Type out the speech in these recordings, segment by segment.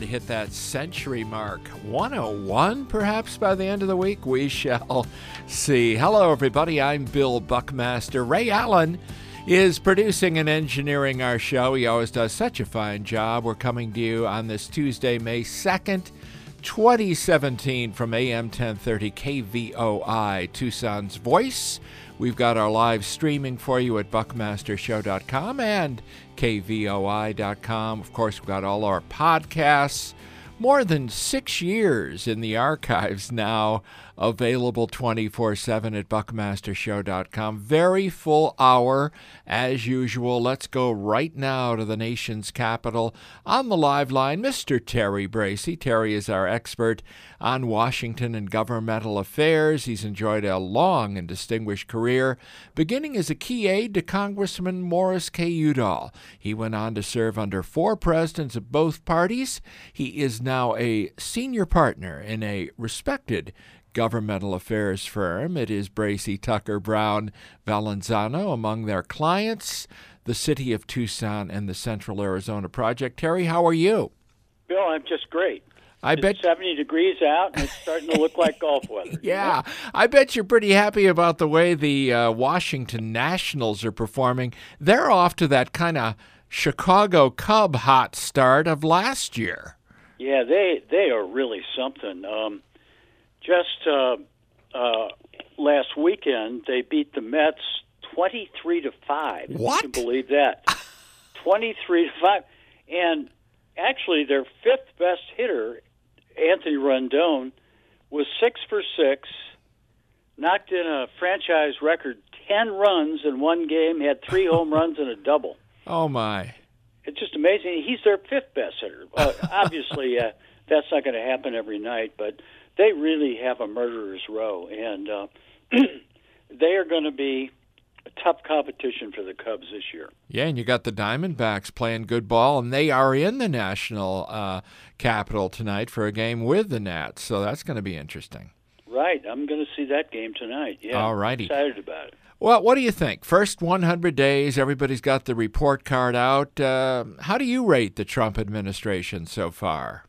to hit that century mark. 101, perhaps, by the end of the week? We shall see. Hello, everybody. I'm Bill Buckmaster. Ray Allen is producing and engineering our show. He always does such a fine job. We're coming to you on this Tuesday, May 2nd, 2017 from AM 1030 KVOI, Tucson's Voice. We've got our live streaming for you at buckmastershow.com and kvoi.com. Of course, we've got all our podcasts. More than 6 years in the archives now, available 24/7 at buckmastershow.com. Very full hour, as usual. Let's go right now to the nation's capital. On the live line, Mr. Terry Bracey. Terry is our expert on Washington and governmental affairs. He's enjoyed a long and distinguished career, beginning as a key aide to Congressman Morris K. Udall. He went on to serve under 4 presidents of both parties. He is now a senior partner in a respected governmental affairs firm. It is Bracey, Tucker, Brown, Valenzano among their clients, the City of Tucson and the Central Arizona Project. Terry, how are you? Bill, I'm just great. It's 70 degrees out, and it's starting to look like golf weather. Yeah, I bet you're pretty happy about the way the Washington Nationals are performing. They're off to that kind of Chicago Cub hot start of last year. Yeah, they are really something. Just last weekend, they beat the Mets 23-5. What? Can you believe that? 23-5, and actually their 5th best hitter, Anthony Rendon, was 6 for 6, knocked in a franchise record 10 runs in one game, had 3 home runs and a double. Oh my! It's just amazing. He's their 5th best hitter. Obviously, that's not going to happen every night, but they really have a murderer's row, and they are going to be a tough competition for the Cubs this year. Yeah, and you got the Diamondbacks playing good ball, and they are in the national capital tonight for a game with the Nats, so that's going to be interesting. Right. I'm going to see that game tonight. Yeah, all righty. Excited about it. Well, what do you think? First 100 days, everybody's got the report card out. How do you rate the Trump administration so far?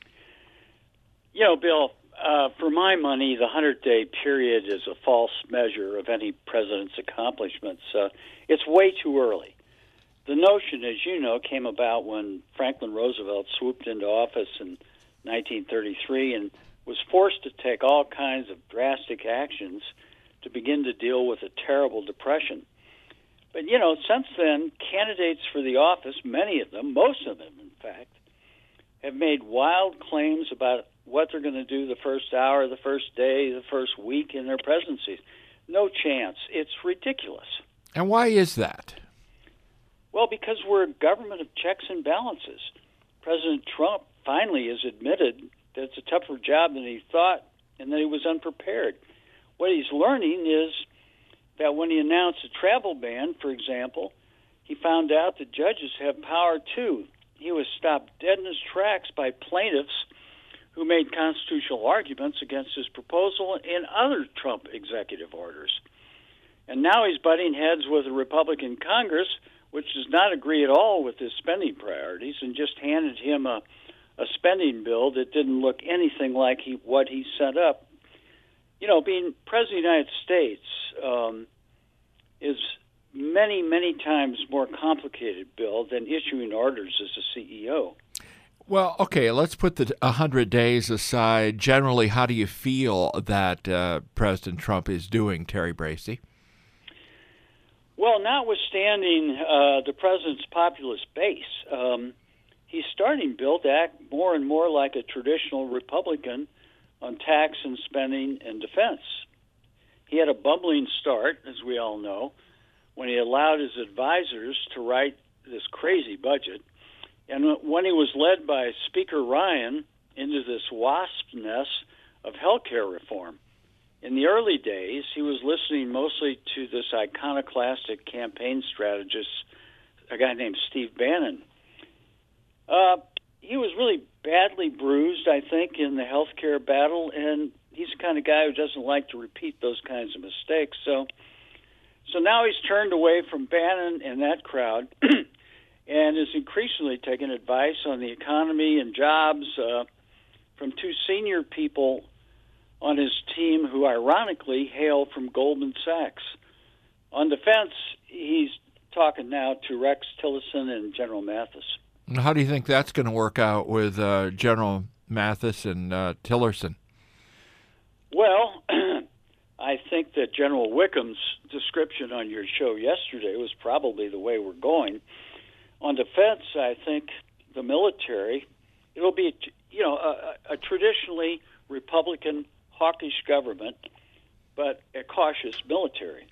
You know, Bill, for my money, the 100-day period is a false measure of any president's accomplishments. It's way too early. The notion, as you know, came about when Franklin Roosevelt swooped into office in 1933 and was forced to take all kinds of drastic actions to begin to deal with a terrible depression. But, you know, since then, candidates for the office, many of them, most of them, in fact, have made wild claims about what they're going to do the first hour, the first day, the first week in their presidencies. No chance. It's ridiculous. And why is that? Well, because we're a government of checks and balances. President Trump finally has admitted that it's a tougher job than he thought and that he was unprepared. What he's learning is that when he announced a travel ban, for example, he found out that judges have power too. He was stopped dead in his tracks by plaintiffs who made constitutional arguments against his proposal and other Trump executive orders. And now he's butting heads with a Republican Congress, which does not agree at all with his spending priorities and just handed him a spending bill that didn't look anything like what he set up. You know, being president of the United States is many, many times more complicated, Bill, than issuing orders as a CEO. Well, okay, let's put the 100 days aside. Generally, how do you feel that President Trump is doing, Terry Bracey? Well, notwithstanding the president's populist base, he's starting, Bill, to act more and more like a traditional Republican on tax and spending and defense. He had a bumbling start, as we all know, when he allowed his advisors to write this crazy budget. And when he was led by Speaker Ryan into this wasp nest of health care reform. In the early days, he was listening mostly to this iconoclastic campaign strategist, a guy named Steve Bannon. He was really badly bruised, I think, in the health care battle, and he's the kind of guy who doesn't like to repeat those kinds of mistakes. So now he's turned away from Bannon and that crowd, and is increasingly taking advice on the economy and jobs from two senior people on his team who ironically hail from Goldman Sachs. On defense, he's talking now to Rex Tillerson and General Mathis. How do you think that's going to work out with General Mathis and Tillerson? Well, I think that General Wickham's description on your show yesterday was probably the way we're going. On defense, I think the military, it'll be, a traditionally Republican, hawkish government, but a cautious military.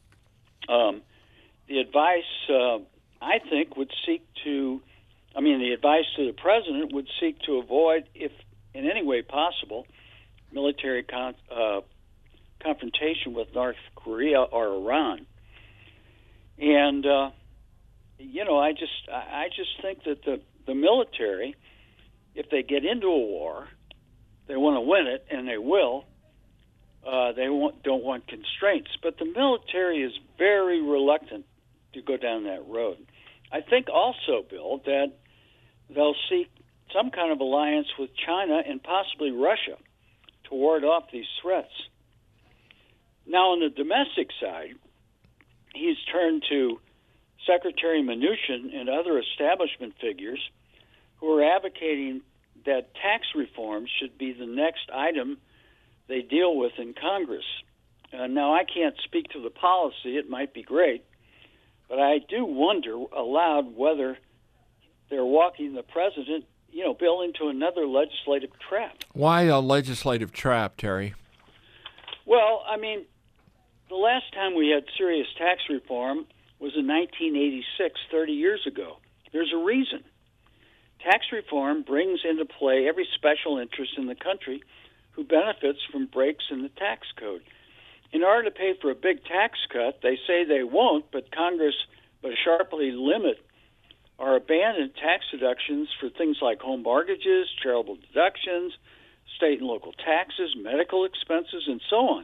The advice, I think, the advice to the president would seek to avoid, if in any way possible, military confrontation with North Korea or Iran. And, I just think that the military, if they get into a war, they want to win it, and they will. They don't want constraints. But the military is very reluctant to go down that road. I think also, Bill, that they'll seek some kind of alliance with China and possibly Russia to ward off these threats. Now, on the domestic side, he's turned to Secretary Mnuchin and other establishment figures who are advocating that tax reform should be the next item they deal with in Congress. Now, I can't speak to the policy. It might be great. But I do wonder aloud whether they're walking the president, Bill, into another legislative trap. Why a legislative trap, Terry? Well, the last time we had serious tax reform was in 1986, 30 years ago. There's a reason. Tax reform brings into play every special interest in the country who benefits from breaks in the tax code. In order to pay for a big tax cut, they say they won't, but Congress will sharply limit or abandon tax deductions for things like home mortgages, charitable deductions, state and local taxes, medical expenses, and so on.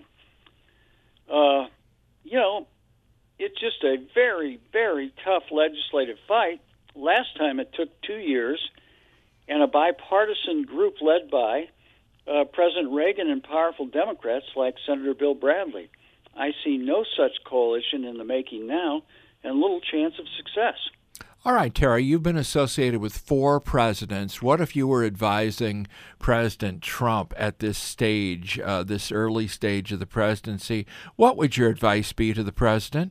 It's just a very, very tough legislative fight. Last time it took 2 years, and a bipartisan group led by President Reagan and powerful Democrats like Senator Bill Bradley. I see no such coalition in the making now, and little chance of success. All right, Terry, you've been associated with 4 presidents. What if you were advising President Trump at this stage, this early stage of the presidency? What would your advice be to the president?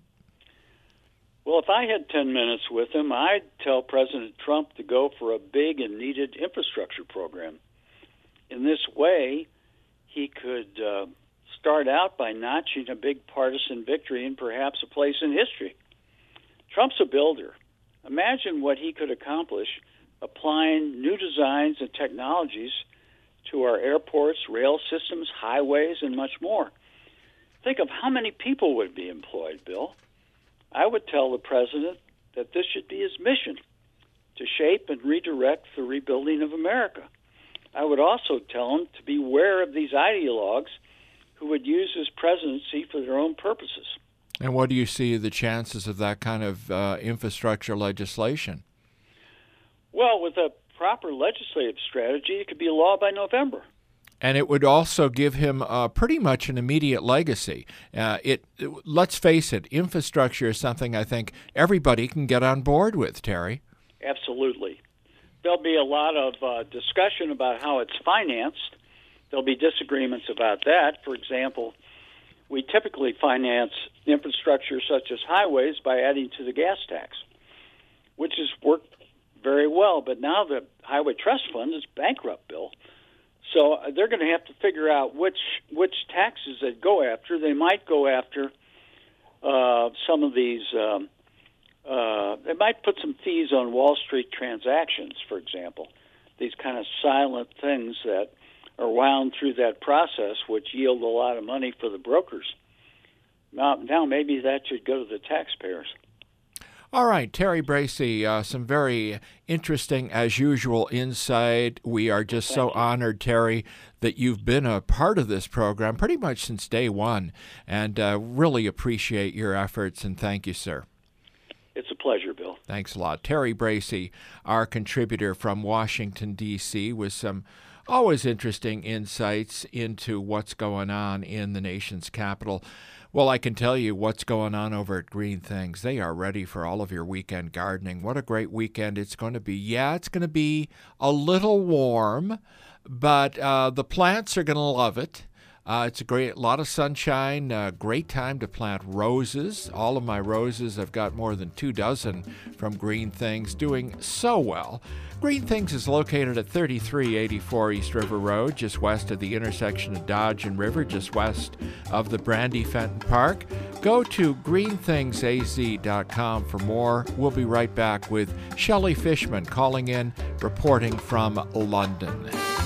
Well, if I had 10 minutes with him, I'd tell President Trump to go for a big and needed infrastructure program. In this way, he could start out by notching a big partisan victory and perhaps a place in history. Trump's a builder. Imagine what he could accomplish applying new designs and technologies to our airports, rail systems, highways, and much more. Think of how many people would be employed, Bill. I would tell the president that this should be his mission, to shape and redirect the rebuilding of America. I would also tell him to beware of these ideologues who would use his presidency for their own purposes. And what do you see the chances of that kind of infrastructure legislation? Well, with a proper legislative strategy, it could be a law by November. And it would also give him pretty much an immediate legacy. Let's face it, infrastructure is something I think everybody can get on board with, Terry. Absolutely. There'll be a lot of discussion about how it's financed. There'll be disagreements about that. For example, we typically finance infrastructure such as highways by adding to the gas tax, which has worked very well. But now the Highway Trust Fund is bankrupt, Bill. So they're going to have to figure out which taxes they go after. They might go after some of these. They might put some fees on Wall Street transactions, for example. These kind of silent things that are wound through that process, which yield a lot of money for the brokers. Now maybe that should go to the taxpayers. All right, Terry Bracey, some very interesting, as usual, insight. We are just so honored, Terry, that you've been a part of this program pretty much since day one, and really appreciate your efforts, and thank you, sir. It's a pleasure, Bill. Thanks a lot. Terry Bracey, our contributor from Washington, D.C., with some always interesting insights into what's going on in the nation's capital. Well, I can tell you what's going on over at Green Things. They are ready for all of your weekend gardening. What a great weekend it's going to be. Yeah, it's going to be a little warm, but the plants are going to love it. It's a lot of sunshine, great time to plant roses. All of my roses, I've got more than 24 from Green Things, doing so well. Green Things is located at 3384 East River Road, just west of the intersection of Dodge and River, just west of the Brandy Fenton Park. Go to greenthingsaz.com for more. We'll be right back with Shelley Fishman calling in, reporting from London.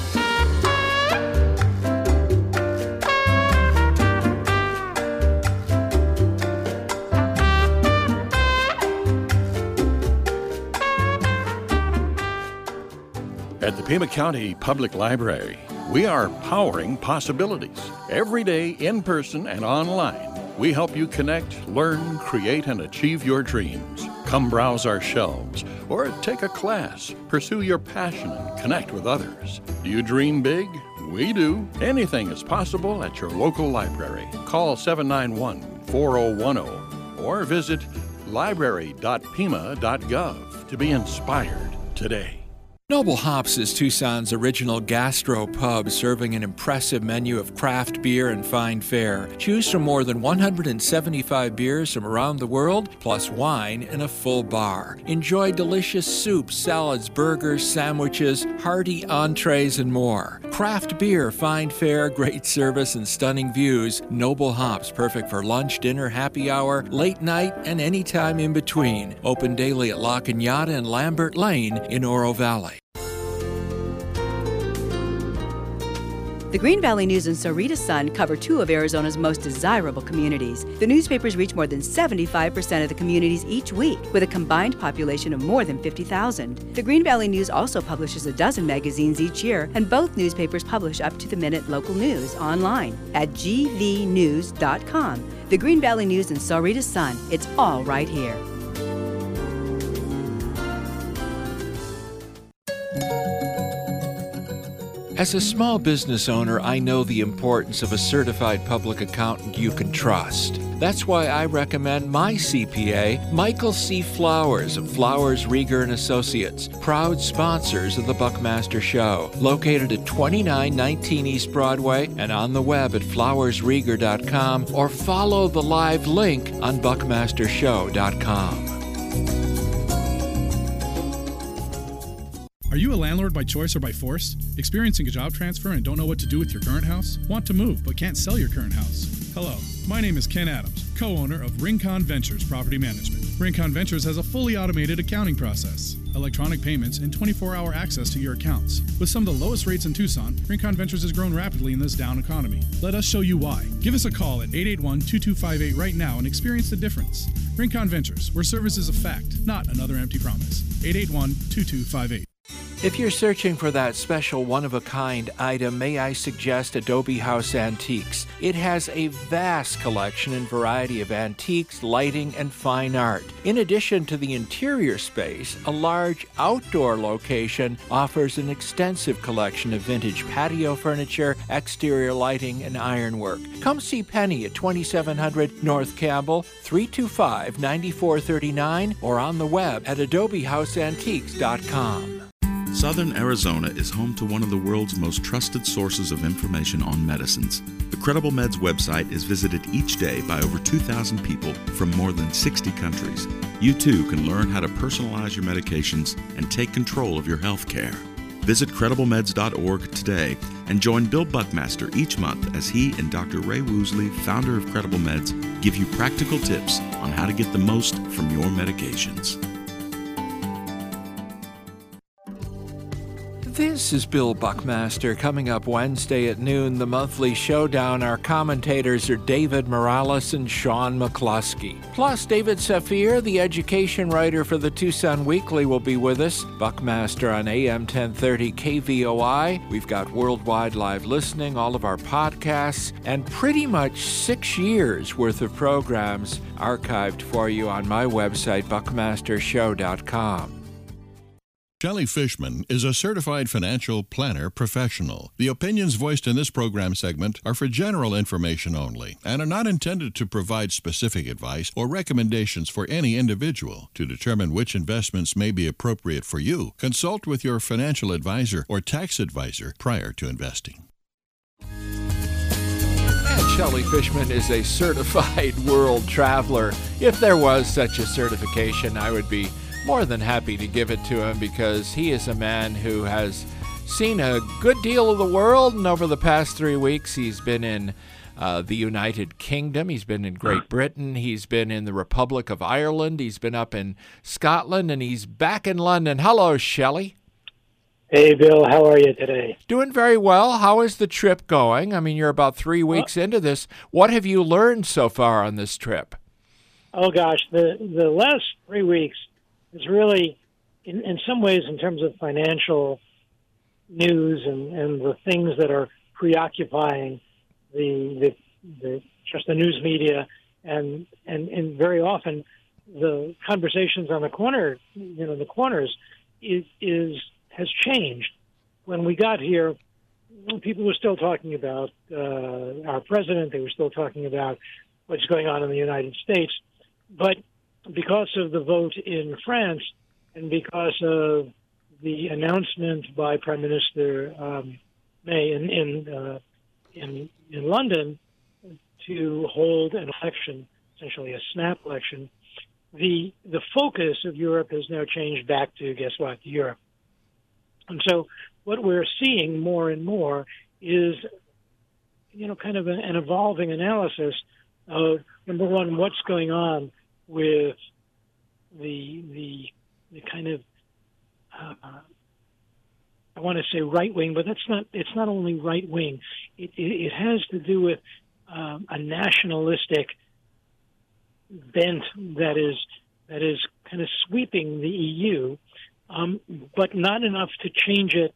At the Pima County Public Library, we are powering possibilities. Every day, in person and online, we help you connect, learn, create, and achieve your dreams. Come browse our shelves or take a class, pursue your passion, and connect with others. Do you dream big? We do. Anything is possible at your local library. Call 791-4010 or visit library.pima.gov to be inspired today. Noble Hops is Tucson's original gastro pub, serving an impressive menu of craft beer and fine fare. Choose from more than 175 beers from around the world, plus wine and a full bar. Enjoy delicious soups, salads, burgers, sandwiches, hearty entrees, and more. Craft beer, fine fare, great service, and stunning views. Noble Hops, perfect for lunch, dinner, happy hour, late night, and any time in between. Open daily at La Cañada and Lambert Lane in Oro Valley. The Green Valley News and Sahuarita Sun cover two of Arizona's most desirable communities. The newspapers reach more than 75% of the communities each week, with a combined population of more than 50,000. The Green Valley News also publishes a dozen magazines each year, and both newspapers publish up-to-the-minute local news online at gvnews.com. The Green Valley News and Sahuarita Sun, it's all right here. As a small business owner, I know the importance of a certified public accountant you can trust. That's why I recommend my CPA, Michael C. Flowers of Flowers, Rieger & Associates, proud sponsors of the Buckmaster Show, located at 2919 East Broadway and on the web at flowersrieger.com, or follow the live link on buckmastershow.com. Are you a landlord by choice or by force? Experiencing a job transfer and don't know what to do with your current house? Want to move but can't sell your current house? Hello, my name is Ken Adams, co-owner of Rincon Ventures Property Management. Rincon Ventures has a fully automated accounting process, electronic payments, and 24-hour access to your accounts. With some of the lowest rates in Tucson, Rincon Ventures has grown rapidly in this down economy. Let us show you why. Give us a call at 881-2258 right now and experience the difference. Rincon Ventures, where service is a fact, not another empty promise. 881-2258. If you're searching for that special one-of-a-kind item, may I suggest Adobe House Antiques. It has a vast collection and variety of antiques, lighting, and fine art. In addition to the interior space, a large outdoor location offers an extensive collection of vintage patio furniture, exterior lighting, and ironwork. Come see Penny at 2700 North Campbell, 325-9439, or on the web at adobehouseantiques.com. Southern Arizona is home to one of the world's most trusted sources of information on medicines. The Credible Meds website is visited each day by over 2,000 people from more than 60 countries. You too can learn how to personalize your medications and take control of your health care. Visit CredibleMeds.org today and join Bill Buckmaster each month as he and Dr. Ray Woosley, founder of Credible Meds, give you practical tips on how to get the most from your medications. This is Bill Buckmaster. Coming up Wednesday at noon, the monthly showdown. Our commentators are David Morales and Sean McCluskey. Plus, David Safir, the education writer for the Tucson Weekly, will be with us. Buckmaster on AM 1030 KVOI. We've got worldwide live listening, all of our podcasts, and pretty much 6 years worth of programs archived for you on my website, buckmastershow.com. Shelley Fishman is a certified financial planner professional. The opinions voiced in this program segment are for general information only and are not intended to provide specific advice or recommendations for any individual. To determine which investments may be appropriate for you, consult with your financial advisor or tax advisor prior to investing. And Shelley Fishman is a certified world traveler. If there was such a certification, I would be more than happy to give it to him, because he is a man who has seen a good deal of the world, and over the past 3 weeks he's been in the United Kingdom, he's been in Great Britain, he's been in the Republic of Ireland, he's been up in Scotland, and he's back in London. Hello, Shelley. Hey, Bill, how are you today? Doing very well. How is the trip going? I mean, you're about 3 weeks into this. What have you learned so far on this trip? Oh, gosh, the last 3 weeks is really, in some ways, in terms of financial news and the things that are preoccupying the news media, and very often the conversations on the corners has changed. When we got here, people were still talking about our president. They were still talking about what's going on in the United States, but because of the vote in France and because of the announcement by Prime Minister May in London to hold an election, essentially a snap election, the focus of Europe has now changed back to, guess what, Europe. And so what we're seeing more and more is, kind of an evolving analysis of, number one, what's going on with the kind of I want to say right wing, but it's not only right wing. It has to do with a nationalistic bent that is kind of sweeping the EU, but not enough to change it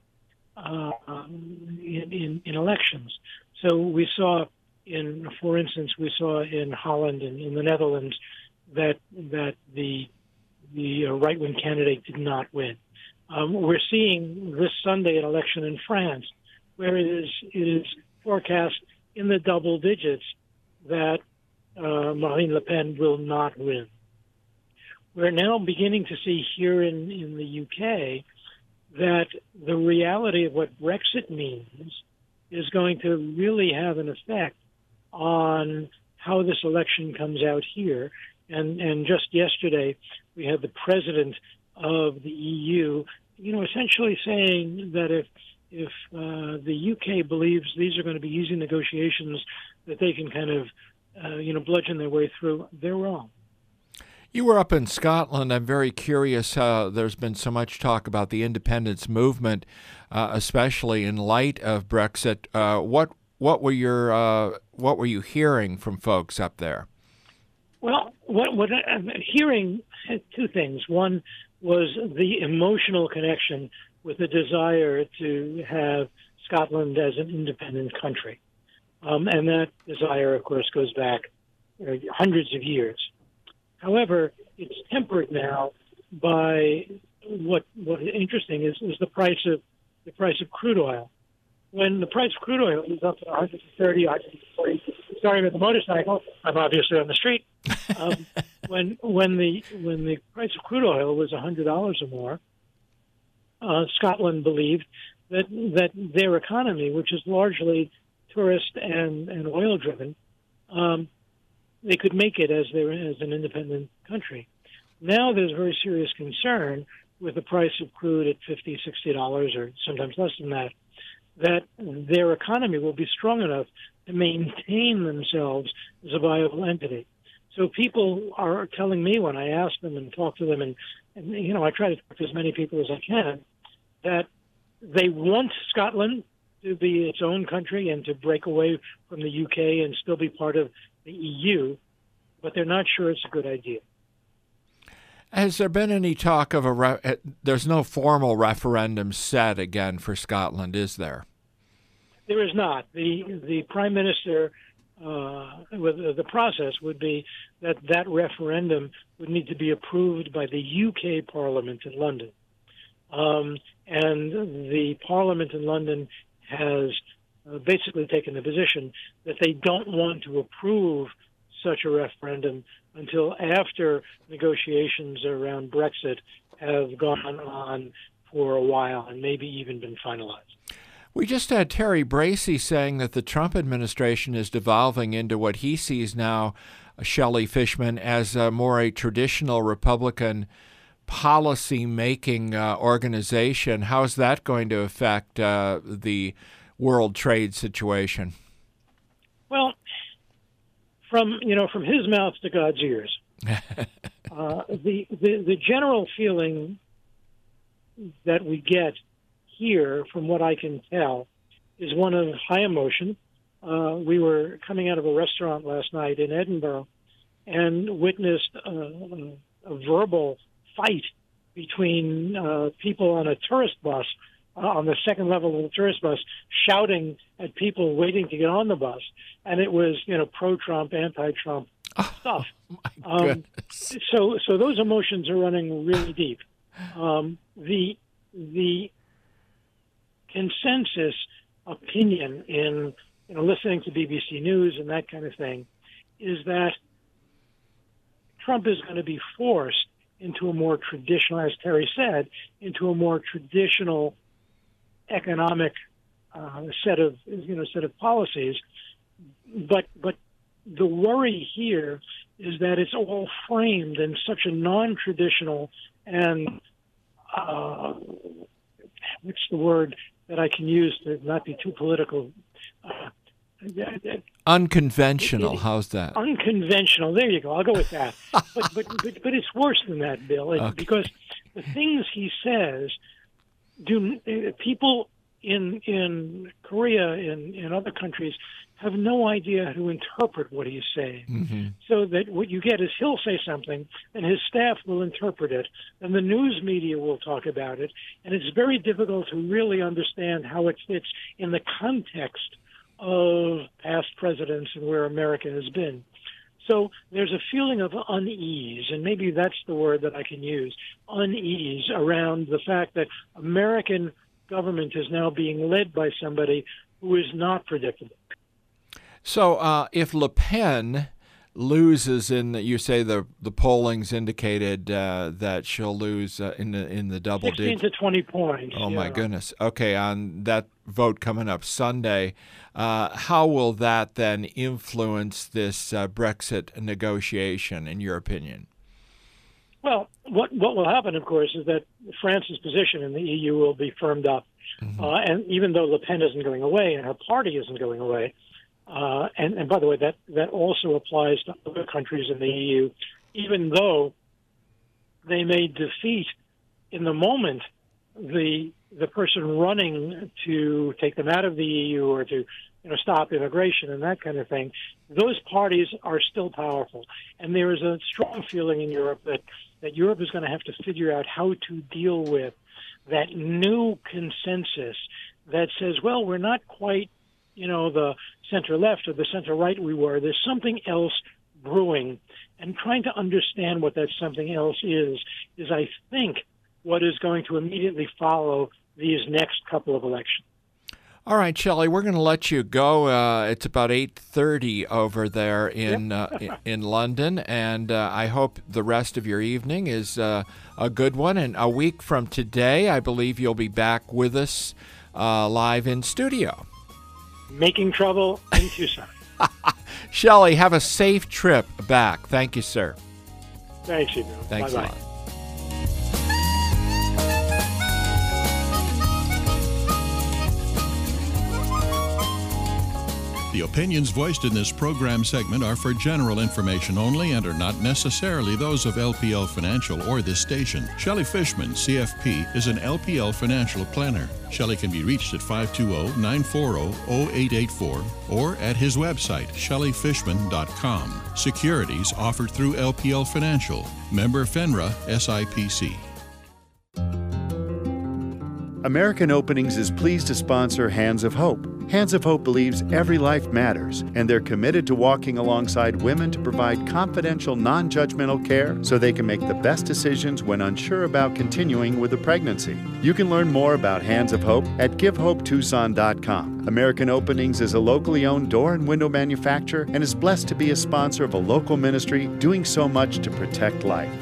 in elections. So we saw for instance, in Holland and in the Netherlands that the right-wing candidate did not win. We're seeing this Sunday an election in France where it is forecast in the double digits that Marine Le Pen will not win. We're now beginning to see here in the UK that the reality of what Brexit means is going to really have an effect on how this election comes out here. And just yesterday, we had the president of the EU, essentially saying that if the UK believes these are going to be easy negotiations that they can kind of, bludgeon their way through, they're wrong. You were up in Scotland. I'm very curious. There's been so much talk about the independence movement, especially in light of Brexit. What were you hearing from folks up there? Well, what I'm hearing, two things. One was the emotional connection with the desire to have Scotland as an independent country. And that desire, of course, goes back hundreds of years. However, it's tempered now by what is interesting is the price of crude oil. When the price of crude oil is up to 130, 140, sorry about the motorcycle, I'm obviously on the street. When the price of crude oil was $100 or more, Scotland believed that their economy, which is largely tourist and oil driven, they could make it as an independent country. Now there's very serious concern with the price of crude at $50, $60 or sometimes less than that their economy will be strong enough to maintain themselves as a viable entity. So people are telling me when I ask them and talk to them, and I try to talk to as many people as I can, that They want Scotland to be its own country and to break away from the UK and still be part of the EU, but they're not sure it's a good idea. Has there been any talk of there's no formal referendum set again for Scotland, is there? There is not. The Prime Minister, the process would be that referendum would need to be approved by the UK Parliament in London. And the Parliament in London has basically taken the position that they don't want to approve such a referendum until after negotiations around Brexit have gone on for a while and maybe even been finalized. We just had Terry Bracey saying that the Trump administration is devolving into what he sees now, Shelley Fishman, as a traditional Republican policy-making organization. How's that going to affect the world trade situation? Well, from his mouth to God's ears, the general feeling that we get here, from what I can tell, is one of high emotion. We were coming out of a restaurant last night in Edinburgh and witnessed a verbal fight between people on a tourist bus, on the second level of the tourist bus, shouting at people waiting to get on the bus. And it was, pro-Trump, anti-Trump stuff. My goodness. So those emotions are running really deep. The consensus opinion in listening to BBC News and that kind of thing is that Trump is going to be forced into a more traditional, as Terry said, into a more traditional economic set of policies. But the worry here is that it's all framed in such a non-traditional and what's the word that I can use to not be too political? Unconventional. How's that? Unconventional. There you go. I'll go with that. But it's worse than that, Bill, Okay. because the things he says people in Korea, in other countries, have no idea how to interpret what he's saying. Mm-hmm. So that what you get is he'll say something, and his staff will interpret it, and the news media will talk about it, and it's very difficult to really understand how it fits in the context of past presidents and where America has been. So there's a feeling of unease, and maybe that's the word that I can use, unease around the fact that American government is now being led by somebody who is not predictable. So if Le Pen loses you say the polling's indicated that she'll lose in the double 16 to 20 points. Oh, my goodness. Okay, on that vote coming up Sunday, how will that then influence this Brexit negotiation, in your opinion? Well, what will happen, of course, is that France's position in the EU will be firmed up. Mm-hmm. And even though Le Pen isn't going away and her party isn't going away, and by the way, that also applies to other countries in the EU, even though they may defeat in the moment the person running to take them out of the EU or to stop immigration and that kind of thing, those parties are still powerful. And there is a strong feeling in Europe that Europe is going to have to figure out how to deal with that new consensus that says, well, we're not quite the center-left or the center-right we were. There's something else brewing. And trying to understand what that something else is, I think, what is going to immediately follow these next couple of elections. All right, Shelley, we're going to let you go. It's about 8:30 over there in London, and I hope the rest of your evening is a good one. And a week from today, I believe you'll be back with us live in studio. Making trouble in Tucson. Shelley, have a safe trip back. Thank you, sir. Thanks, you. Thanks Bye-bye. a lot. The Opinions voiced in this program segment are for general information only and are not necessarily those of LPL Financial or this station. Shelley Fishman, CFP, is an LPL financial planner. Shelley can be reached at 520-940-0884 or at his website, shelleyfishman.com. Securities offered through LPL Financial. Member FINRA, SIPC. American Openings is pleased to sponsor Hands of Hope. Hands of Hope believes every life matters, and they're committed to walking alongside women to provide confidential, non-judgmental care so they can make the best decisions when unsure about continuing with a pregnancy. You can learn more about Hands of Hope at GiveHopeTucson.com. American Openings is a locally owned door and window manufacturer and is blessed to be a sponsor of a local ministry doing so much to protect life.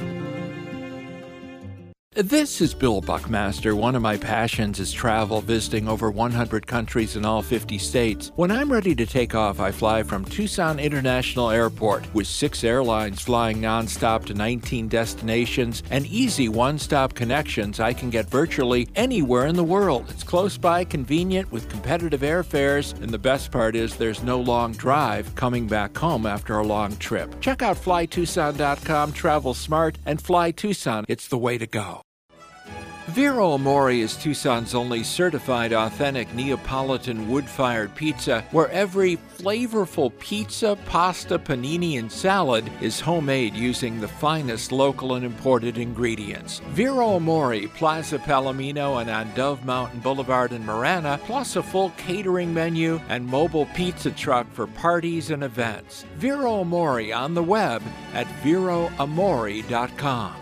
This is Bill Buckmaster. One of my passions is travel, visiting over 100 countries in all 50 states. When I'm ready to take off, I fly from Tucson International Airport with 6 airlines flying nonstop to 19 destinations and easy one-stop connections. I can get virtually anywhere in the world. It's close by, convenient, with competitive airfares, and the best part is there's no long drive coming back home after a long trip. Check out flytucson.com, travel smart, and Fly Tucson. It's the way to go. Vero Amore is Tucson's only certified authentic Neapolitan wood-fired pizza, where every flavorful pizza, pasta, panini, and salad is homemade using the finest local and imported ingredients. Vero Amore, Plaza Palomino, and on Dove Mountain Boulevard in Marana, plus a full catering menu and mobile pizza truck for parties and events. Vero Amore on the web at veroamore.com.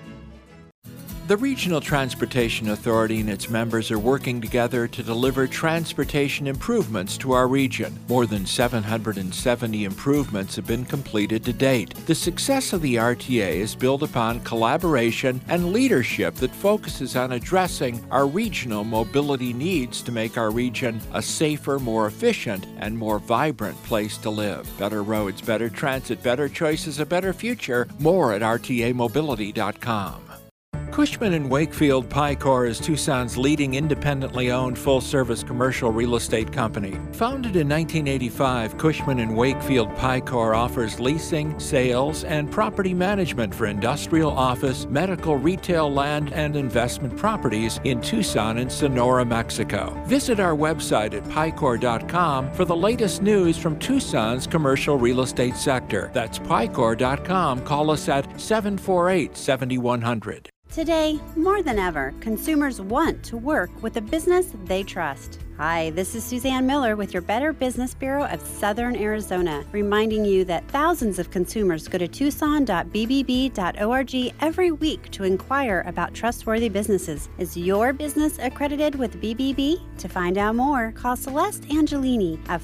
The Regional Transportation Authority and its members are working together to deliver transportation improvements to our region. More than 770 improvements have been completed to date. The success of the RTA is built upon collaboration and leadership that focuses on addressing our regional mobility needs to make our region a safer, more efficient, and more vibrant place to live. Better roads, better transit, better choices, a better future. More at rtamobility.com. Cushman & Wakefield Picor is Tucson's leading independently owned full-service commercial real estate company. Founded in 1985, Cushman & Wakefield Picor offers leasing, sales, and property management for industrial, office, medical, retail, land, and investment properties in Tucson and Sonora, Mexico. Visit our website at picor.com for the latest news from Tucson's commercial real estate sector. That's picor.com. Call us at 748-7100. Today, more than ever, consumers want to work with a business they trust. Hi, this is Suzanne Miller with your Better Business Bureau of Southern Arizona, reminding you that thousands of consumers go to tucson.bbb.org every week to inquire about trustworthy businesses. Is your business accredited with BBB? To find out more, call Celeste Angelini at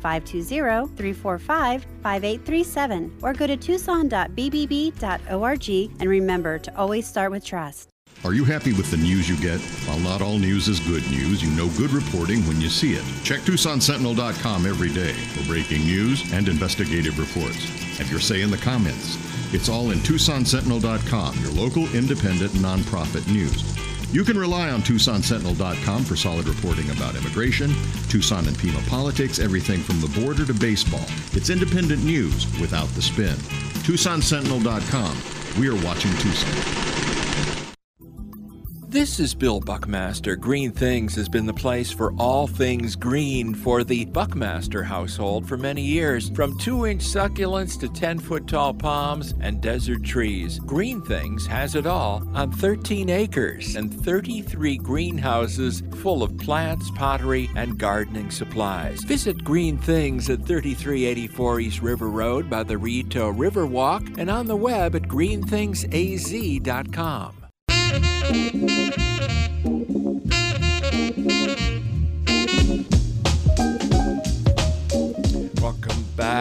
520-345-5837 or go to tucson.bbb.org, and remember to always start with trust. Are you happy with the news you get? While not all news is good news, you know good reporting when you see it. Check TucsonSentinel.com every day for breaking news and investigative reports. Have your say in the comments. It's all in TucsonSentinel.com, your local independent nonprofit news. You can rely on TucsonSentinel.com for solid reporting about immigration, Tucson and Pima politics, everything from the border to baseball. It's independent news without the spin. TucsonSentinel.com. We are watching Tucson. This is Bill Buckmaster. Green Things has been the place for all things green for the Buckmaster household for many years. From 2-inch succulents to 10-foot tall palms and desert trees, Green Things has it all on 13 acres and 33 greenhouses full of plants, pottery, and gardening supplies. Visit Green Things at 3384 East River Road by the Rito Riverwalk and on the web at greenthingsaz.com. Welcome back to the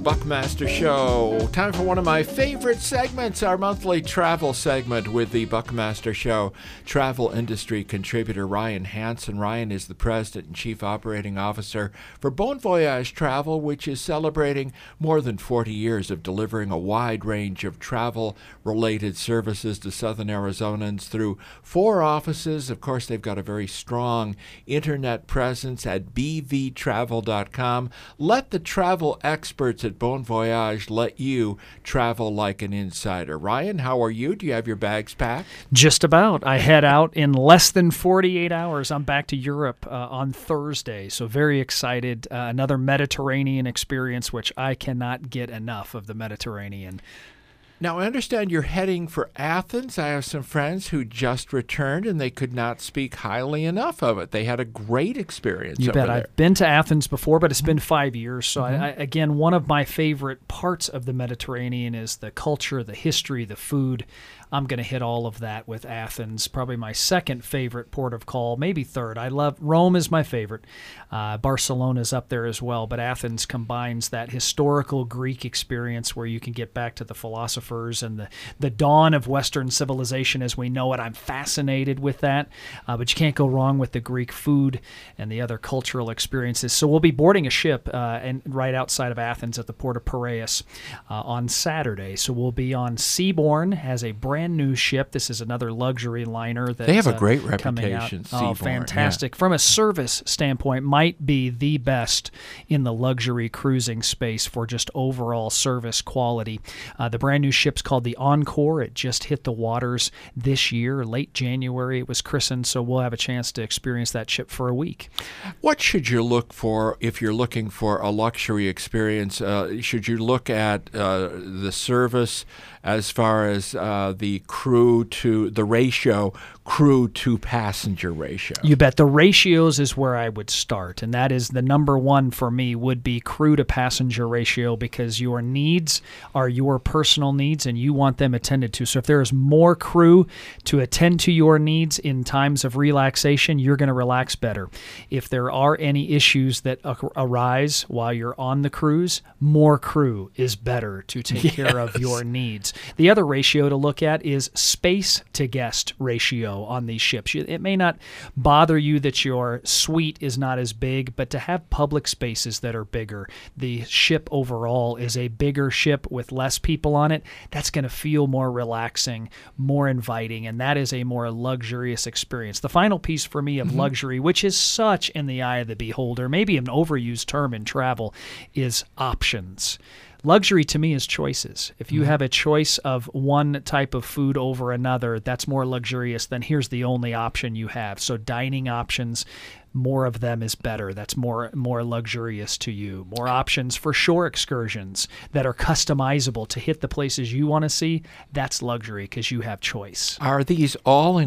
Buckmaster Show. Time for one of my favorite segments, our monthly travel segment with the Buckmaster Show travel industry contributor Ryan Hansen. Ryan is the President and Chief Operating Officer for Bon Voyage Travel, which is celebrating more than 40 years of delivering a wide range of travel-related services to Southern Arizonans through 4 offices. Of course, they've got a very strong internet presence at bvtravel.com. Let the travel experts at Bon Voyage let you travel like an insider. Ryan, how are you? Do you have your bags packed? Just about. I head out in less than 48 hours. I'm back to Europe on Thursday, so very excited. Another Mediterranean experience, which I cannot get enough of the Mediterranean. Now, I understand you're heading for Athens. I have some friends who just returned, and they could not speak highly enough of it. They had a great experience You over bet. there. I've been to Athens before, but it's been 5 years. So, again, one of my favorite parts of the Mediterranean is the culture, the history, the food. I'm going to hit all of that with Athens, probably my second favorite port of call, maybe third. I love Rome is my favorite. Barcelona's up there as well, but Athens combines that historical Greek experience where you can get back to the philosophers and the dawn of Western civilization as we know it. I'm fascinated with that, but you can't go wrong with the Greek food and the other cultural experiences. So we'll be boarding a ship and right outside of Athens at the port of Piraeus on Saturday. So we'll be on Seabourn, has a brand new ship. This is another luxury liner that they have a great coming reputation. out. Oh, fantastic! Yeah. From a service standpoint, might be the best in the luxury cruising space for just overall service quality. The brand new ship's called the Encore. It just hit the waters this year, late January. It was christened, so we'll have a chance to experience that ship for a week. What should you look for if you're looking for a luxury experience? Should you look at the service as far as the crew to the ratio, crew to passenger ratio? You bet. The ratios is where I would start, and that is the number one for me would be crew to passenger ratio, because your needs are your personal needs and you want them attended to. So if there is more crew to attend to your needs in times of relaxation, you're going to relax better. If there are any issues that arise while you're on the cruise, more crew is better to take care of your needs. The other ratio to look at is space to guest ratio on these ships. It may not bother you that your suite is not as big, but to have public spaces that are bigger, the ship overall is a bigger ship with less people on it, that's going to feel more relaxing, more inviting, and that is a more luxurious experience. The final piece for me of luxury, which is such in the eye of the beholder, maybe an overused term in travel, is options. Luxury to me is choices. If you have a choice of one type of food over another, that's more luxurious than here's the only option you have. So dining options, more of them is better. That's more luxurious to you. More options for shore excursions that are customizable to hit the places you want to see. That's luxury because you have choice. Are these all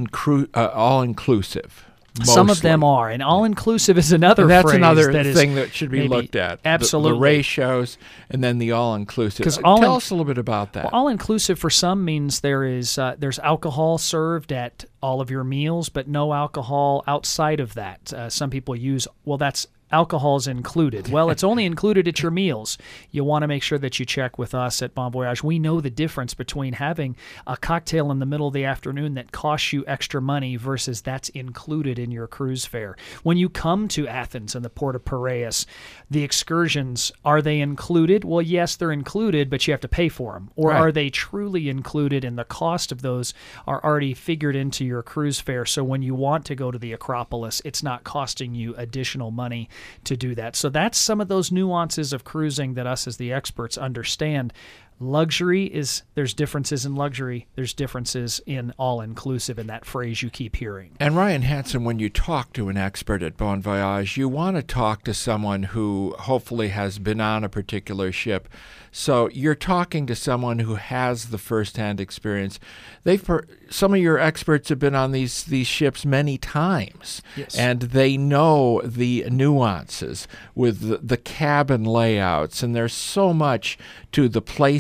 inclusive? Mostly. Some of them are, and all-inclusive is another phrase. That's another that thing that should be looked at. Absolutely. The ratios and then the all-inclusive. Tell us a little bit about that. Well, all-inclusive for some means there's alcohol served at all of your meals, but no alcohol outside of that. Some people use, that's alcohol's included. Well, it's only included at your meals. You want to make sure that you check with us at Bon Voyage. We know the difference between having a cocktail in the middle of the afternoon that costs you extra money versus that's included in your cruise fare. When you come to Athens and the port of Piraeus, the excursions, are they included? Well, yes, they're included, but you have to pay for them. Or are they truly included and the cost of those are already figured into your cruise fare? So when you want to go to the Acropolis, it's not costing you additional money to do that. So that's some of those nuances of cruising that us as the experts understand. Luxury is, there's differences in luxury, there's differences in all-inclusive, in that phrase you keep hearing. And Ryan Hansen, when you talk to an expert at Bon Voyage, you want to talk to someone who hopefully has been on a particular ship. So you're talking to someone who has the first-hand experience. Some of your experts have been on these ships many times, and they know the nuances with the cabin layouts, and there's so much to the place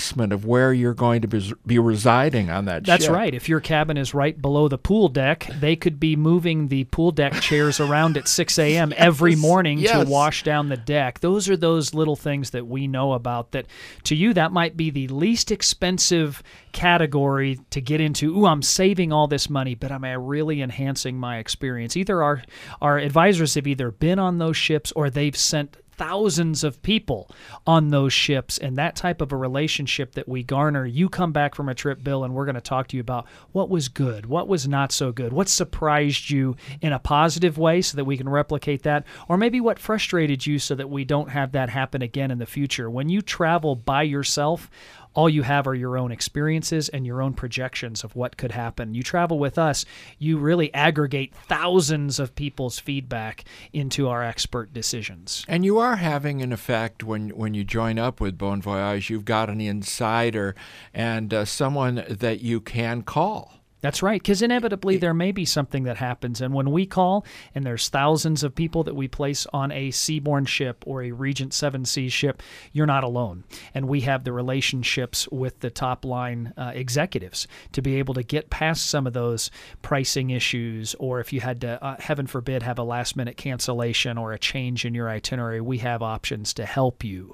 placement of where you're going to be residing on that ship. That's right. If your cabin is right below the pool deck, they could be moving the pool deck chairs around at 6 a.m. every morning to wash down the deck. Those are those little things that we know about that to you that might be the least expensive category to get into. Ooh, I'm saving all this money, but am I really enhancing my experience? Either our advisors have either been on those ships or they've sent thousands of people on those ships, and that type of a relationship that we garner. You come back from a trip, Bill, and we're going to talk to you about what was good, what was not so good, what surprised you in a positive way so that we can replicate that, or maybe what frustrated you so that we don't have that happen again in the future. When you travel by yourself, all you have are your own experiences and your own projections of what could happen. You travel with us, you really aggregate thousands of people's feedback into our expert decisions. And you are having an effect when you join up with Bon Voyage. You've got an insider and someone that you can call. That's right, because inevitably there may be something that happens, and when we call, and there's thousands of people that we place on a Seabourn ship or a Regent Seven Seas ship, you're not alone. And we have the relationships with the top-line executives to be able to get past some of those pricing issues, or if you had to, heaven forbid, have a last-minute cancellation or a change in your itinerary, we have options to help you.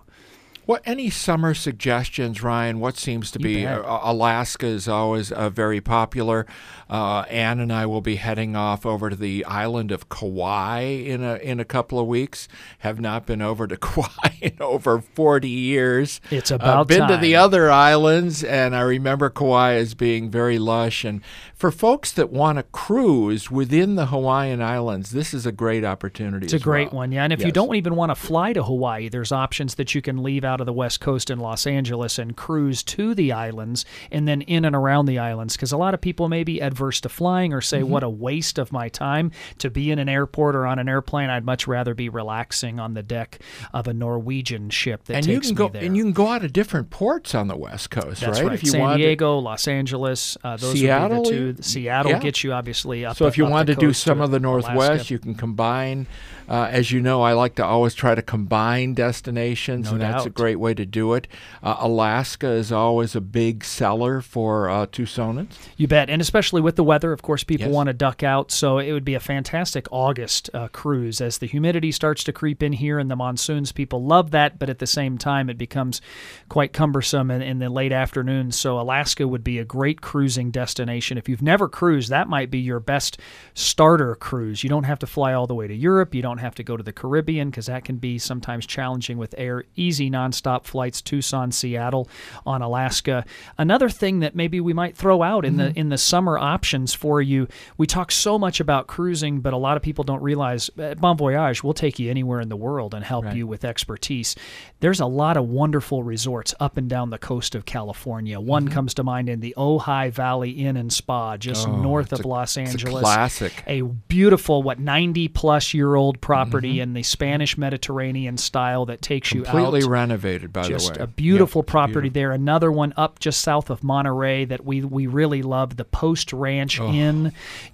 Any summer suggestions, Ryan? What seems to be Alaska is always very popular. Ann and I will be heading off over to the island of Kauai in a couple of weeks. Have not been over to Kauai in over 40 years. It's about been time. to the other islands, and I remember Kauai as being very lush. And for folks that want to cruise within the Hawaiian Islands, this is a great opportunity. It's a great one, yeah. And if you don't even want to fly to Hawaii, there's options that you can leave out of the West Coast in Los Angeles and cruise to the islands and then in and around the islands, because a lot of people may be adverse to flying or say, what a waste of my time to be in an airport or on an airplane. I'd much rather be relaxing on the deck of a Norwegian ship that takes me there. And you can go out of different ports on the West Coast, That's right? If you San Diego, Los Angeles, those Seattle, would be the two. Seattle gets you obviously up. So if you want to do some to of the Northwest, Alaska. you can combine. As you know, I like to always try to combine destinations, and that's a great way to do it. Alaska is always a big seller for Tucsonans. You bet, and especially with the weather, of course, people want to duck out, so it would be a fantastic August cruise. As the humidity starts to creep in here and the monsoons, people love that, but at the same time, it becomes quite cumbersome in the late afternoon, so Alaska would be a great cruising destination. If you've never cruised, that might be your best starter cruise. You don't have to fly all the way to Europe. You don't have to go to the Caribbean, because that can be sometimes challenging with easy nonstop flights, Tucson, Seattle on Alaska. Another thing that maybe we might throw out in the summer options for you, we talk so much about cruising, but a lot of people don't realize at Bon Voyage, we'll take you anywhere in the world and help you with expertise. There's a lot of wonderful resorts up and down the coast of California. One comes to mind in the Ojai Valley Inn and Spa, just north of Los Angeles. It's a classic. A beautiful, 90-plus-year-old property in the Spanish Mediterranean style that takes you out. Completely renovated, by the way. Just a beautiful property there. Another one up just south of Monterey that we really love, the Post Ranch Inn.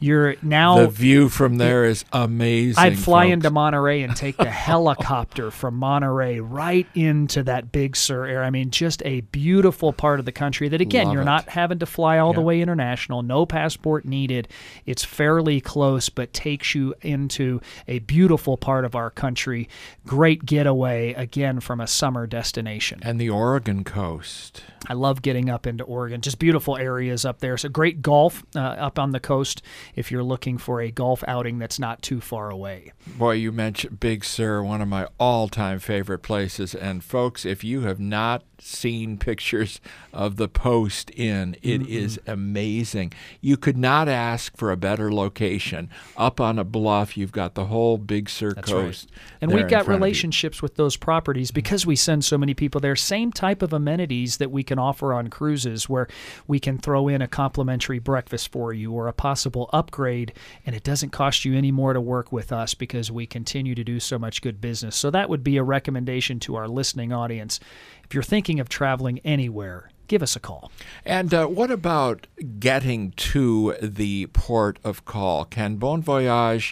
The view from there is amazing. I'd fly into Monterey and take the helicopter from Monterey right into that Big Sur area. I mean, just a beautiful part of the country that, again, you're not having to fly all the way international, no passport needed. It's fairly close, but takes you into a beautiful part of our country. Great getaway, again, from a summer destination. And the Oregon coast. I love getting up into Oregon. Just beautiful areas up there. So great golf up on the coast if you're looking for a golf outing that's not too far away. Boy, you mentioned Big Sur, one of my all-time favorite places. And folks, if you have not seen pictures of the Post Inn, it is amazing. You could not ask for a better location. Up on a bluff, you've got the whole Big Sur coast. Right. And we've got relationships with those properties because we send so many people there. Same type of amenities that we can offer on cruises, where we can throw in a complimentary breakfast for you or a possible upgrade, and it doesn't cost you any more to work with us because we continue to do so much good business. So that would be a recommendation to our listening audience. If you're thinking of traveling anywhere, give us a call. And what about getting to the port of call? Can Bon Voyage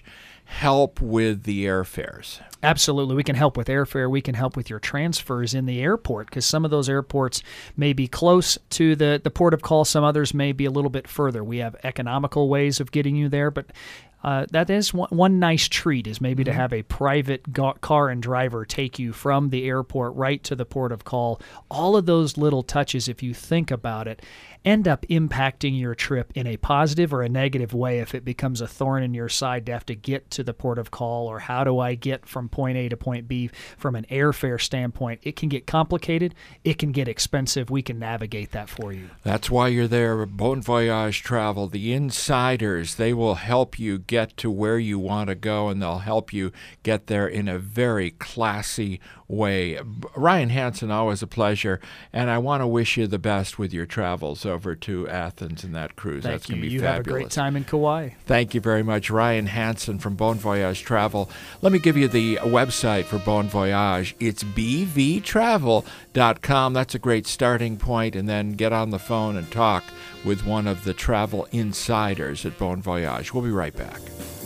help with the airfares? Absolutely. We can help with airfare. We can help with your transfers in the airport, because some of those airports may be close to the port of call. Some others may be a little bit further. We have economical ways of getting you there, but that is one nice treat, is maybe to have a private car and driver take you from the airport right to the port of call. All of those little touches, if you think about it, end up impacting your trip in a positive or a negative way if it becomes a thorn in your side to have to get to the port of call, or how do I get from point A to point B from an airfare standpoint. It can get complicated. It can get expensive. We can navigate that for you. That's why you're there. Bon Voyage Travel, the insiders, they will help you get to where you want to go, and they'll help you get there in a very classy way. Ryan Hansen, always a pleasure, and I want to wish you the best with your travels over to Athens and that cruise. Thank That's going to be you. fabulous. Have a great time in Kauai. Thank you very much, Ryan Hansen from Bon Voyage Travel. Let me give you the website for Bon Voyage. It's bvtravel.com. That's a great starting point, and then get on the phone and talk with one of the travel insiders at Bon Voyage. We'll be right back.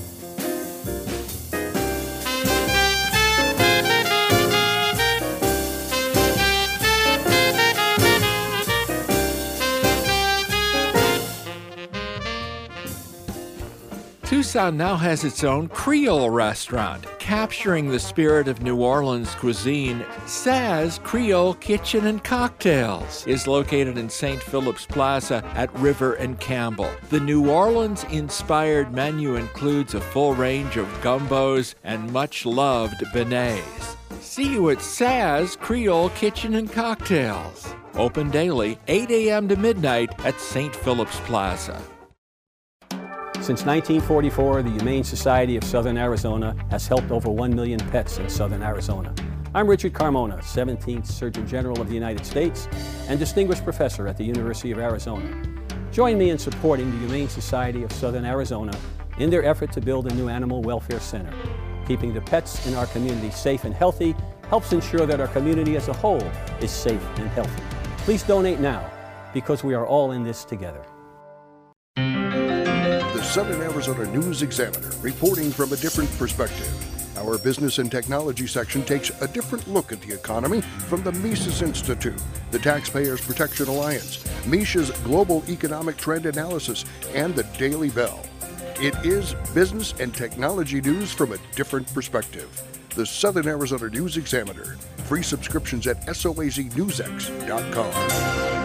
Tucson now has its own Creole restaurant. Capturing the spirit of New Orleans cuisine, Saz Creole Kitchen and Cocktails is located in St. Philip's Plaza at River and Campbell. The New Orleans-inspired menu includes a full range of gumbos and much-loved beignets. See you at Saz Creole Kitchen and Cocktails. Open daily, 8 a.m. to midnight at St. Philip's Plaza. Since 1944, the Humane Society of Southern Arizona has helped over 1 million pets in Southern Arizona. I'm Richard Carmona, 17th Surgeon General of the United States and Distinguished Professor at the University of Arizona. Join me in supporting the Humane Society of Southern Arizona in their effort to build a new animal welfare center. Keeping the pets in our community safe and healthy helps ensure that our community as a whole is safe and healthy. Please donate now, because we are all in this together. Southern Arizona News Examiner, reporting from a different perspective. Our business and technology section takes a different look at the economy from the Mises Institute, the Taxpayers Protection Alliance, Misha's Global Economic Trend Analysis, and the Daily Bell. It is business and technology news from a different perspective. The Southern Arizona News Examiner. Free subscriptions at soaznewsx.com.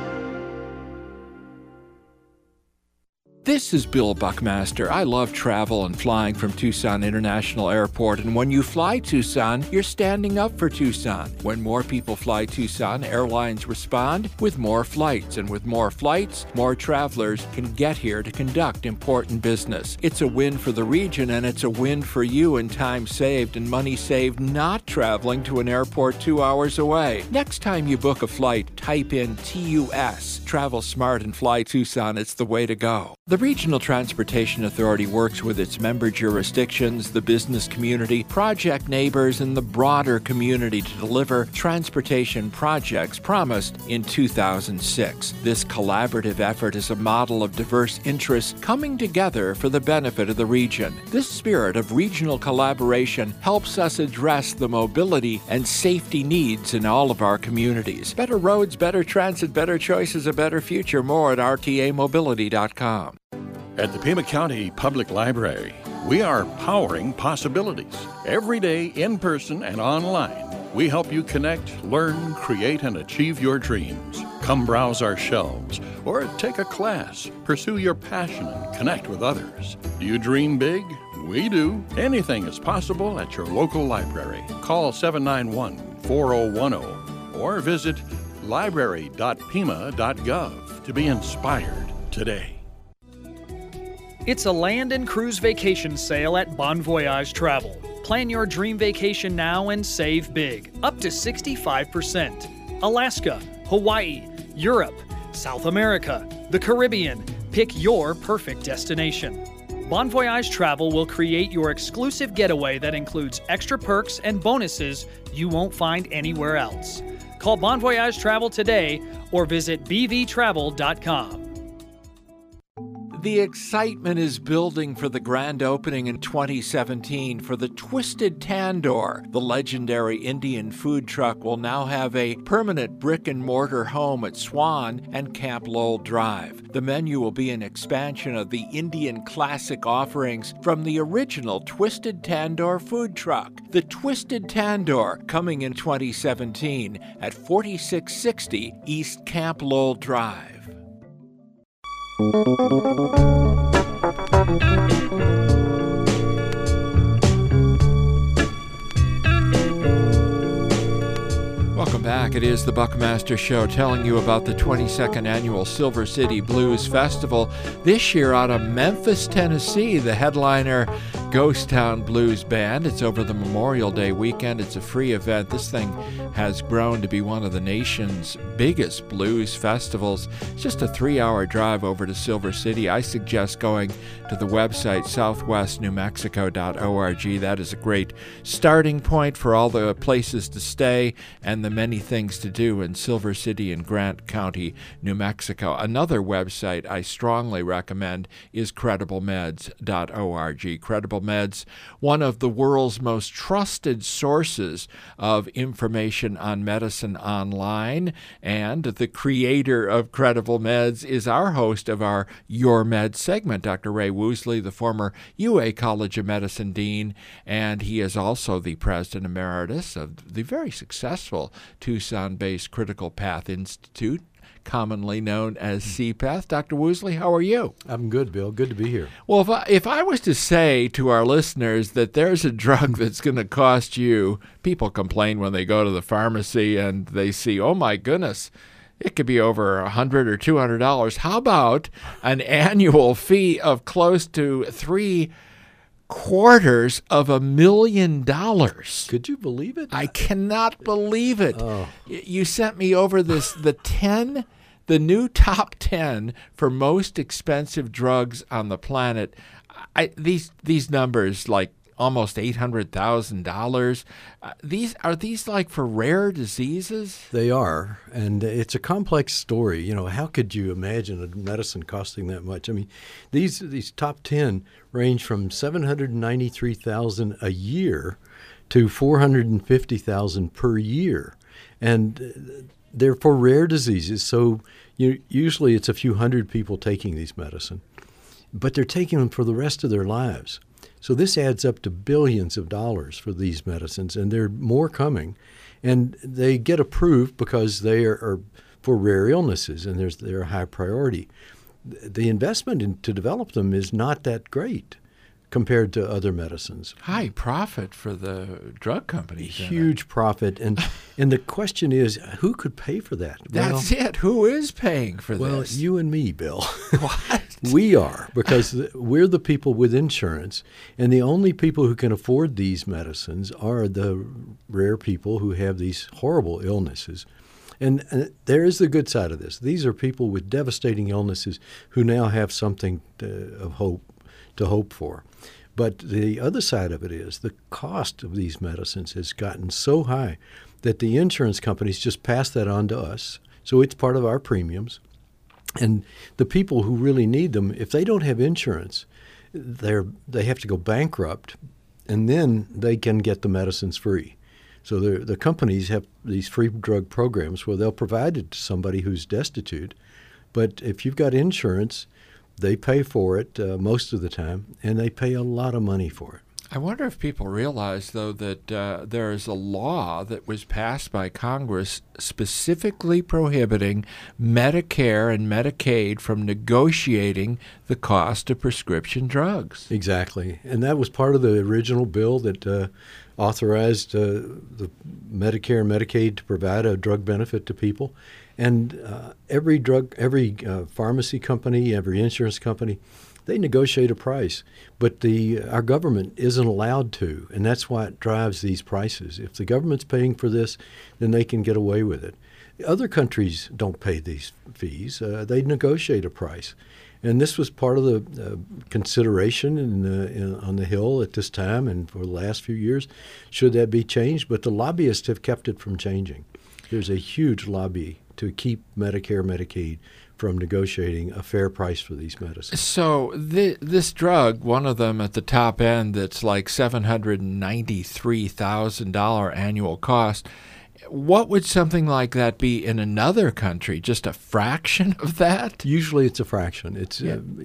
This is Bill Buckmaster. I love travel and flying from Tucson International Airport, and when you fly Tucson, you're standing up for Tucson. When more people fly Tucson, airlines respond with more flights, and with more flights, more travelers can get here to conduct important business. It's a win for the region, and it's a win for you in time saved and money saved not traveling to an airport 2 hours away. Next time you book a flight, type in TUS. Travel smart and fly Tucson. It's the way to go. The Regional Transportation Authority works with its member jurisdictions, the business community, project neighbors, and the broader community to deliver transportation projects promised in 2006. This collaborative effort is a model of diverse interests coming together for the benefit of the region. This spirit of regional collaboration helps us address the mobility and safety needs in all of our communities. Better roads, better transit, better choices, a better future. More at rtamobility.com. At the Pima County Public Library, we are powering possibilities. Every day, in person and online, we help you connect, learn, create, and achieve your dreams. Come browse our shelves or take a class, pursue your passion, and connect with others. Do you dream big? We do. Anything is possible at your local library. Call 791-4010 or visit library.pima.gov to be inspired today. It's a land and cruise vacation sale at Bon Voyage Travel. Plan your dream vacation now and save big, up to 65%. Alaska, Hawaii, Europe, South America, the Caribbean. Pick your perfect destination. Bon Voyage Travel will create your exclusive getaway that includes extra perks and bonuses you won't find anywhere else. Call Bon Voyage Travel today or visit bvtravel.com. The excitement is building for the grand opening in 2017 for the Twisted Tandoor. The legendary Indian food truck will now have a permanent brick-and-mortar home at Swan and Camp Lowell Drive. The menu will be an expansion of the Indian classic offerings from the original Twisted Tandoor food truck. The Twisted Tandoor, coming in 2017 at 4660 East Camp Lowell Drive. Welcome back. It is the Buckmaster Show, telling you about the 22nd Annual Silver City Blues Festival. This year out of Memphis, Tennessee, the headliner Ghost Town Blues Band. It's over the Memorial Day weekend. It's a free event. This thing has grown to be one of the nation's biggest blues festivals. It's just a 3-hour drive over to Silver City. I suggest going to the website southwestnewmexico.org. That is a great starting point for all the places to stay and the many things to do in Silver City and Grant County, New Mexico. Another website I strongly recommend is CredibleMeds.org. Credible Meds, one of the world's most trusted sources of information on medicine online, and the creator of Credible Meds is our host of our Your Med segment, Dr. Ray Woosley, the former UA College of Medicine Dean, and he is also the President Emeritus of the very successful Tucson-based Critical Path Institute, commonly known as CPATH. Dr. Woosley, how are you? I'm good, Bill. Good to be here. Well, if I was to say to our listeners that there's a drug that's going to cost you, people complain when they go to the pharmacy and they see, oh my goodness, it could be over $100 or $200. How about an annual fee of close to $750,000? Could you believe it? I cannot believe it. Oh. You sent me over the new top 10 for most expensive drugs on the planet. These numbers, like almost $800,000. Are these like for rare diseases? They are, and it's a complex story. You know, how could you imagine a medicine costing that much? I mean, these top 10 range from $793,000 a year to $450,000 per year, and they're for rare diseases. So usually it's a few hundred people taking these medicine, but they're taking them for the rest of their lives. So this adds up to billions of dollars for these medicines, and there are more coming. And they get approved because they are for rare illnesses, and they're a high priority. The investment to develop them is not that great compared to other medicines. High profit for the drug companies. Huge profit. And the question is, who could pay for that? That's it. Who is paying for this? Well, you and me, Bill. What? We are, because we're the people with insurance, and the only people who can afford these medicines are the rare people who have these horrible illnesses. And there is the good side of this. These are people with devastating illnesses who now have something of hope to hope for. But the other side of it is the cost of these medicines has gotten so high that the insurance companies just pass that on to us. So it's part of our premiums. And the people who really need them, if they don't have insurance, they have to go bankrupt, and then they can get the medicines free. So the companies have these free drug programs where they'll provide it to somebody who's destitute. But if you've got insurance, they pay for it most of the time, and they pay a lot of money for it. I wonder if people realize, though, that there is a law that was passed by Congress specifically prohibiting Medicare and Medicaid from negotiating the cost of prescription drugs. Exactly. And that was part of the original bill that authorized the Medicare and Medicaid to provide a drug benefit to people. And every pharmacy company, every insurance company, they negotiate a price, but our government isn't allowed to, and that's why it drives these prices. If the government's paying for this, then they can get away with it. Other countries don't pay these fees. They negotiate a price. And this was part of the consideration on the Hill at this time and for the last few years. Should that be changed? But the lobbyists have kept it from changing. There's a huge lobby to keep Medicare, Medicaid from negotiating a fair price for these medicines. So this drug, one of them at the top end that's like $793,000 annual cost, what would something like that be in another country? Just a fraction of that? Usually it's a fraction. It's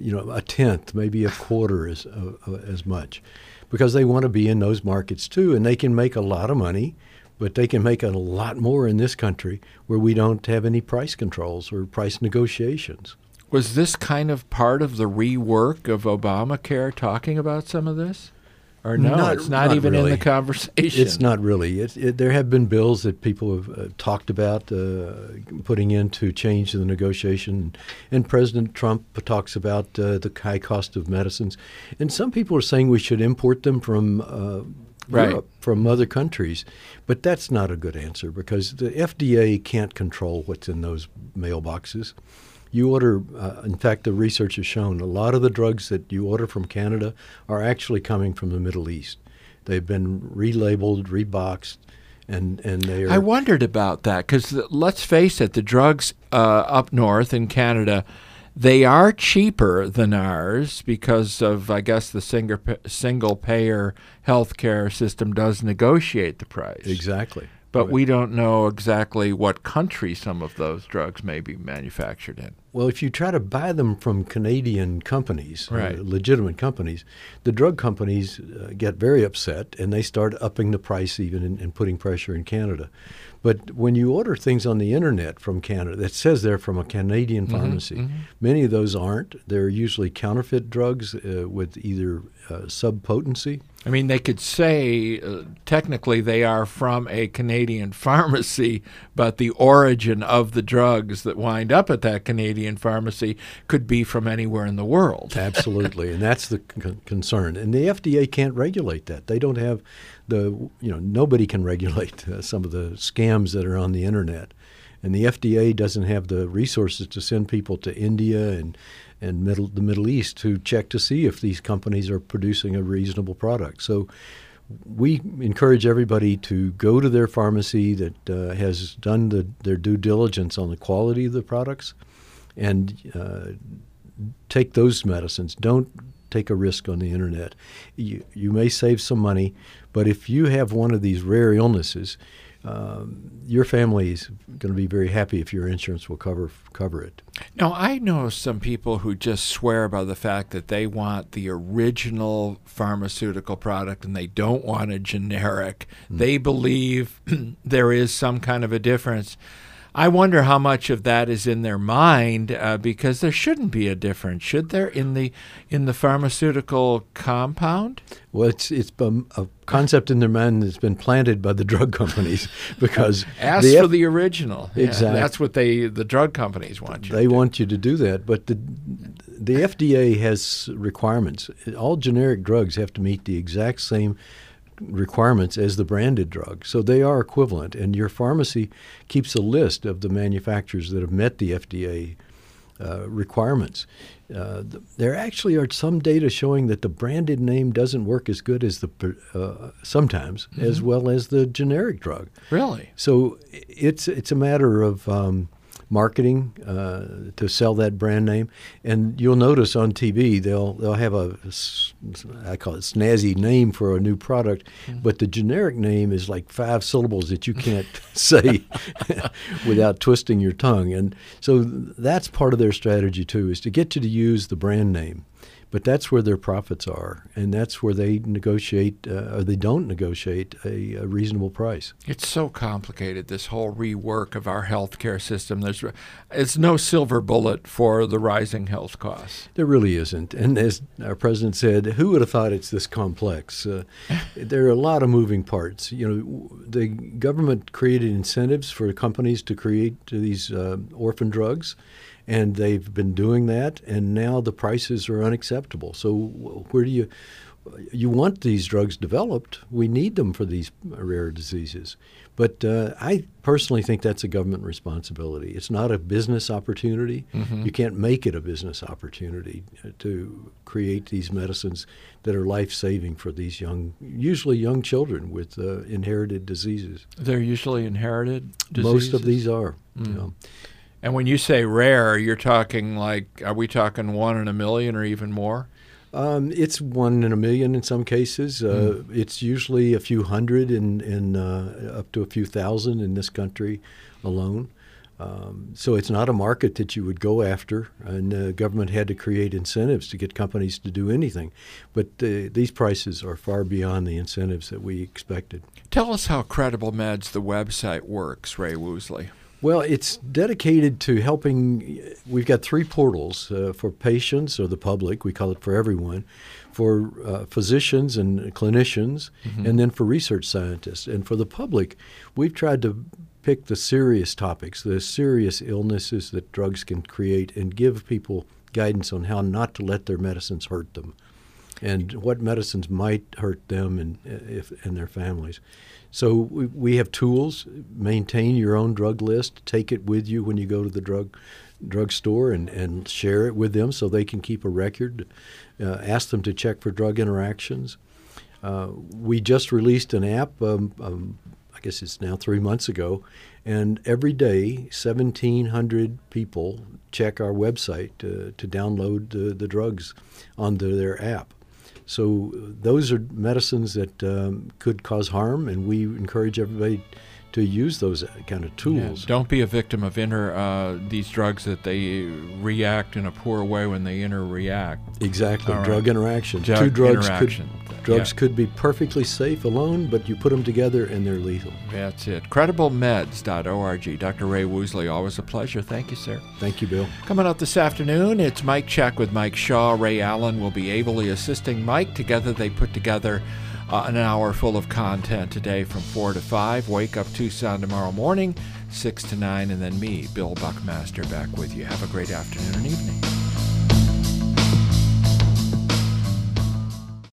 a tenth, maybe a quarter as much, because they want to be in those markets too, and they can make a lot of money, but they can make a lot more in this country where we don't have any price controls or price negotiations. Was this kind of part of the rework of Obamacare, talking about some of this? Or no, it's not even really in the conversation. It's not really. There have been bills that people have talked about putting in to change the negotiation, and President Trump talks about the high cost of medicines. And some people are saying we should import them from Europe, from other countries. But that's not a good answer, because the FDA can't control what's in those mailboxes. You order, in fact, the research has shown a lot of the drugs that you order from Canada are actually coming from the Middle East. They've been relabeled, reboxed, and they are... I wondered about that, because let's face it, the drugs up north in Canada, they are cheaper than ours because of, I guess, the single-payer healthcare system does negotiate the price. Exactly. But we don't know exactly what country some of those drugs may be manufactured in. Well, if you try to buy them from Canadian companies, right, legitimate companies, the drug companies get very upset, and they start upping the price even and putting pressure in Canada. But when you order things on the internet from Canada, that says they're from a Canadian pharmacy. Many of those aren't. They're usually counterfeit drugs with either subpotency. I mean, they could say technically they are from a Canadian pharmacy, but the origin of the drugs that wind up at that Canadian pharmacy could be from anywhere in the world. Absolutely, and that's the concern. And the FDA can't regulate that. They don't have nobody can regulate some of the scams that are on the internet. And the FDA doesn't have the resources to send people to India and the Middle East to check to see if these companies are producing a reasonable product. So we encourage everybody to go to their pharmacy that has done their due diligence on the quality of the products and take those medicines. Don't take a risk on the internet. You may save some money, but if you have one of these rare illnesses, your family is going to be very happy if your insurance will cover it. Now, I know some people who just swear by the fact that they want the original pharmaceutical product and they don't want a generic. They believe there is some kind of a difference. I wonder how much of that is in their mind, because there shouldn't be a difference, should there, in the pharmaceutical compound? Well, it's a concept in their mind that's been planted by the drug companies, because ask for the original. Exactly, yeah, that's what the drug companies want you. They want you to do that, but the FDA has requirements. All generic drugs have to meet the exact same requirements as the branded drug. So they are equivalent, and your pharmacy keeps a list of the manufacturers that have met the FDA requirements. There actually are some data showing that the branded name doesn't work as good as the sometimes as well as the generic drug. Really? So it's a matter of marketing to sell that brand name, and you'll notice on TV they'll have I call it snazzy name for a new product, but the generic name is like 5 syllables that you can't say without twisting your tongue. And so that's part of their strategy too, is to get you to use the brand name. But that's where their profits are, and that's where they negotiate, or they don't negotiate, a reasonable price. It's so complicated, this whole rework of our healthcare system. It's no silver bullet for the rising health costs. There really isn't. And as our president said, who would have thought it's this complex? There are a lot of moving parts. The government created incentives for companies to create these orphan drugs, and they've been doing that, and now the prices are unacceptable. So where do you want these drugs developed? We need them for these rare diseases. But I personally think that's a government responsibility. It's not a business opportunity. You can't make it a business opportunity to create these medicines that are life-saving for these usually young children with inherited diseases. They're usually inherited diseases? Most of these are. And when you say rare, you're talking like, are we talking 1 in a million or even more? It's 1 in a million in some cases. It's usually a few hundred and up to a few thousand in this country alone. So it's not a market that you would go after, and the government had to create incentives to get companies to do anything. But these prices are far beyond the incentives that we expected. Tell us how Credible Meds, the website, works, Ray Woosley. Well, it's dedicated to helping. We've got 3 portals for patients or the public. We call it for everyone, for physicians and clinicians, and then for research scientists. And for the public, we've tried to pick the serious topics, the serious illnesses that drugs can create, and give people guidance on how not to let their medicines hurt them and what medicines might hurt them and their families. So we have tools. Maintain your own drug list. Take it with you when you go to the drugstore and share it with them so they can keep a record. Ask them to check for drug interactions. We just released an app, I guess it's now 3 months ago, and every day 1,700 people check our website to download the drugs onto their app. So those are medicines that could cause harm, and we encourage everybody to use those kind of tools. Yeah, don't be a victim of these drugs that they react in a poor way when they react. Exactly, All drug right. interactions. Drug 2 drugs interaction. could be perfectly safe alone, but you put them together and they're lethal. That's it. CredibleMeds.org. Dr. Ray Woosley, always a pleasure. Thank you, sir. Thank you, Bill. Coming up this afternoon, it's Mike Check with Mike Shaw. Ray Allen will be ably assisting Mike. Together they put together an hour full of content today from 4 to 5. Wake Up Tucson tomorrow morning, 6 to 9, and then me, Bill Buckmaster, back with you. Have a great afternoon and evening.